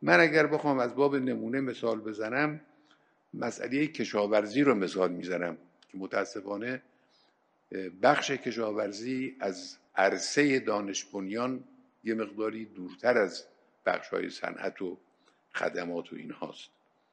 من اگر بخوام از باب نمونه مثال بزنم، مسئله کشاورزی رو مثال میزنم که متاسفانه بخش کشاورزی از عرصه دانش بنیان یه مقداری دورتر از بخش‌های صنعت و خدمات و اینهاست.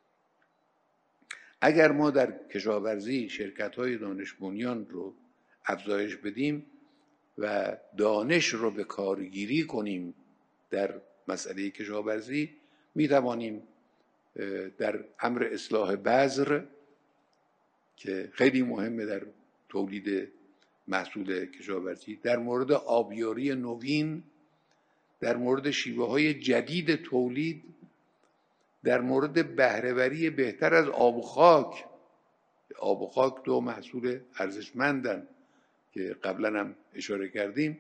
اگر ما در کشاورزی شرکت‌های دانش بنیان رو افزایش بدیم و دانش رو به کارگیری کنیم در مسئله کشاورزی، می توانیم در امر اصلاح بذر که خیلی مهمه در تولید محصول کشاورزی، در مورد آبیاری نوین، در مورد شیوه‌های جدید تولید، در مورد بهره‌وری بهتر از آب و خاک. آب و خاک دو محصول ارزشمندن که قبلا هم اشاره کردیم.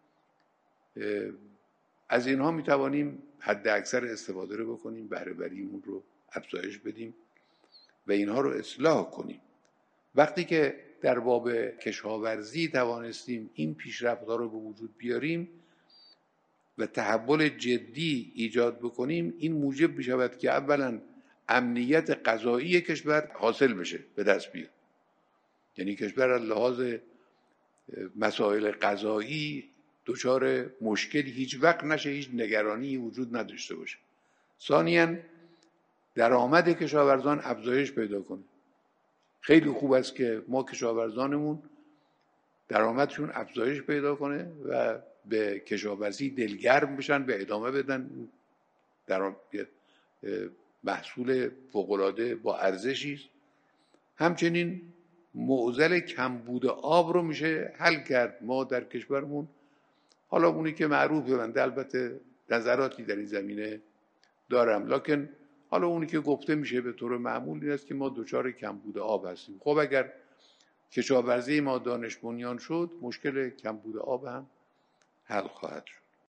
از اینها می توانیم حد اکثر استفاده رو بکنیم، بهره‌وریمون رو افزایش بدیم و اینها رو اصلاح کنیم. وقتی که در باب کشاورزی توانستیم این پیشرفت‌ها رو به وجود بیاریم و تحول جدی ایجاد بکنیم، این موجب می‌شود که اولا امنیت غذایی کشور حاصل بشه، به دست بیاد. یعنی کشور از لحاظ مسائل غذایی دچار مشکلی هیچ وقت نشه، هیچ نگرانی وجود نداشته باشه. ثانیاً درآمد کشاورزان افزایش پیدا کنه. خیلی خوب است که ما کشاورزانمون درآمدشون افزایش پیدا کنه و به کشاورزی دلگرم بشن، به ادامه بدن. در محصول فوق‌العاده با ارزشی است. همچنین معضل کمبود آب رو میشه حل کرد. ما در کشورمون، حالا اونی که معروفه، بنده البته نظراتی در این زمینه دارم، لکن حالا اونی که گفته میشه به طور معمول این است که ما دچار کمبود آب هستیم. خب اگر کشاورزی ما دانش بنیان شد، مشکل کمبود آب هم حل خواهد شد.